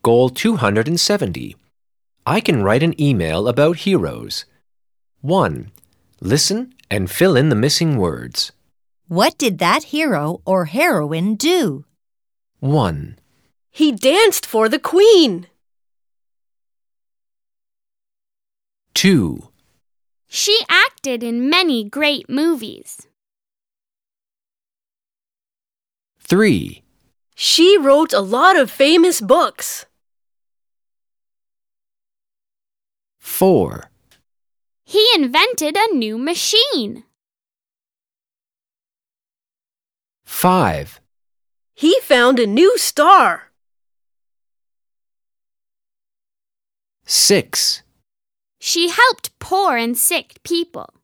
Goal 270. I can write an email about heroes. 1. Listen and fill in the missing words. What did that hero or heroine do? 1, He danced for the Queen. 2, She acted in many great movies. 3, She wrote a lot of famous books. 4, He invented a new machine. 5, He found a new star. 6. She helped poor and sick people.